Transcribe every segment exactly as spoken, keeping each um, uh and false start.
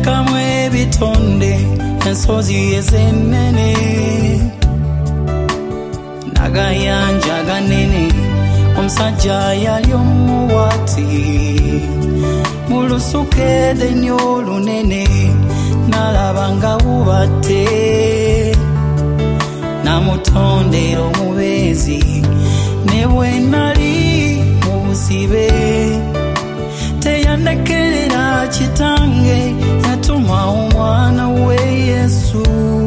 yatekamu ebitonde ensozi ezenene nagayanja ganene omusajja yali omuwati mulusukede nnyo olunene nalaba nga wubatte namutondera omubeezi ne bwe nali mu busibe teyandekerera kitange yatuma omwana we Yesu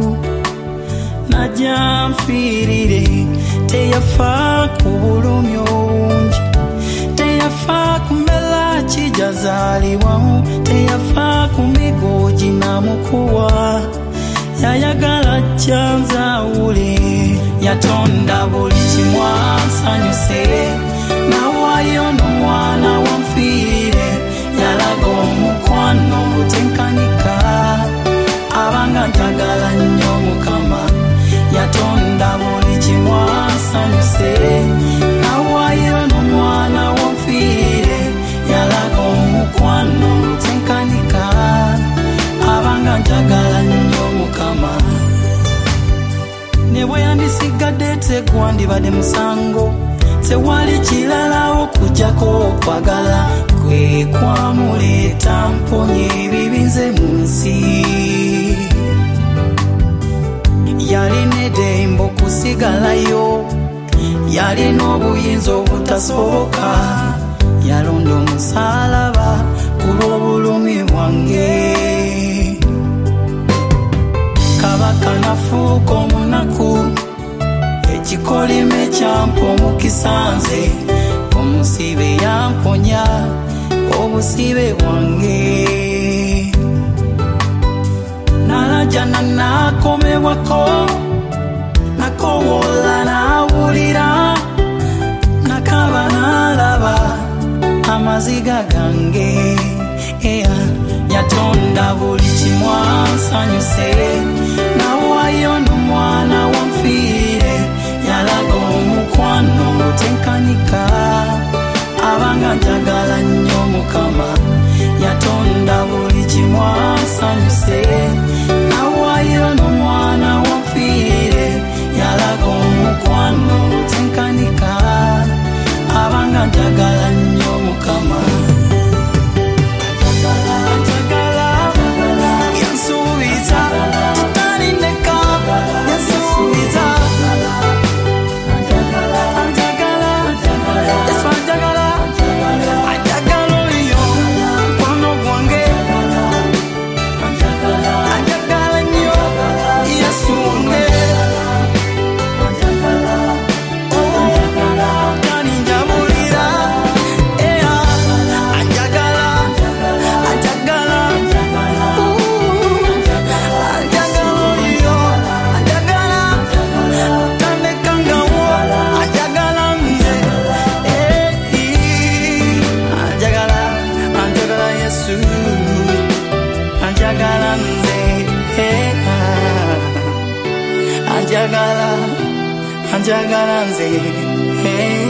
najja nfiirire teyafa ku bulumi obungi teyafa ku mmera kijazaalibwamu teyafa ku migogi namukuwa yayagala kyanzawule yatonda buli kimu ansanyuse nawaayo n'omwana wanfiirire yalaga omukwano gutenkanika abanga njagala nnyo Mukama yatonda buli kimu ansanyuse nawaayo n'omwana wanfiirire yalaga omukwano gutenkanika abanga njagala nnyo Mukama ne bwe yandisigadde tegwandibadde musango tewali kirala okujjako okwagala kwe kwamuleeta mponye ebibize mu nsi yalina eddembe okusigalayo yalina obuyinza obutasoboka yalonda omusaalaba ku lw'obulumi bwange kabaka nafuuka omunaku ekikolime kyampa omukisanze omusibe yamponya obusibe bwange nalajana nakomebwako nakowola nawulira nakaba nalaba amaziga gange eya yatonda buli kimu ansanyuse nawaayo n'omwana wanfiire yalaga omukwano gutenkanika abanga njagala nnyo Mukama yatonda buli kimu ansanyuse nawaayo n'omwana wanfiire yalaga omukwano gutenkanika abanga njagala nnyo Mukama Anjagala, anjagala nze, hey.